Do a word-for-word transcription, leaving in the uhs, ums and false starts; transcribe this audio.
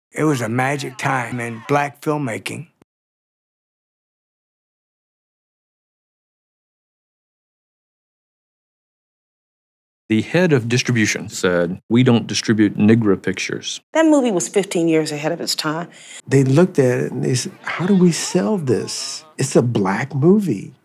It was a magic time in black filmmaking. The head of distribution said, "We don't distribute Negro pictures." That movie was fifteen years ahead of its time. They looked at it and they said, how do we sell this? It's a black movie.